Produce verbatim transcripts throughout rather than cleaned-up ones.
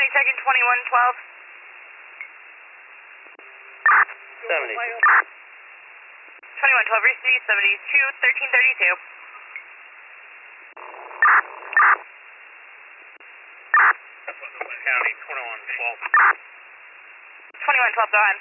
second, twenty-one twelve. seventy. twenty-one twelve, received, seventy-two, thirteen thirty-two. County, twenty-one twelve. twenty-one twelve, go ahead.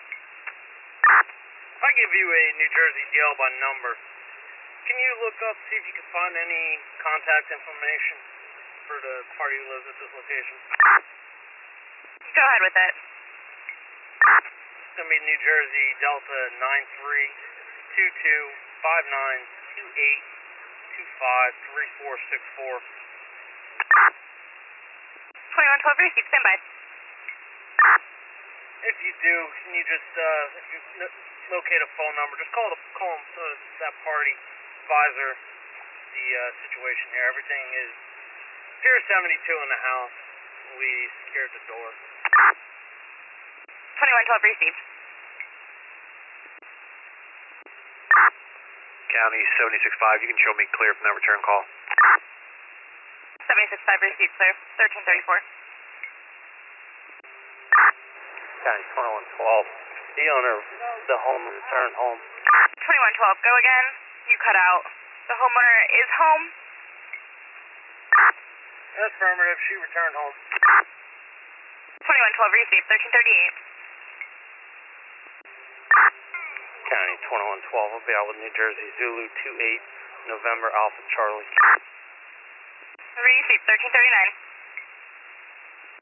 If I give you a New Jersey D L by number, can you look up, see if you can find any contact information for the party who lives at this location? Go ahead with it. It's going to be New Jersey Delta nine three two two five nine two eight two five three four six four. twenty-one twelve, received, stand by. If you do, can you just, uh, if you lo- locate a phone number, just call the call them, uh, that party advisor the uh, situation here. Everything is Pier seventy-two in the house. We secured the door. twenty-one twelve, received. County seventy-six five, you can show me clear from that return call. seventy-six five, received, clear. thirteen thirty-four. County twenty-one twelve. The owner of the home returned home. twenty-one twelve, go again. You cut out. The homeowner is home. Affirmative, she returned home. twenty-one twelve, received, thirteen thirty-eight. County twenty-one twelve, I'll be out with New Jersey Zulu two eight, November Alpha Charlie. Received, thirteen thirty-nine.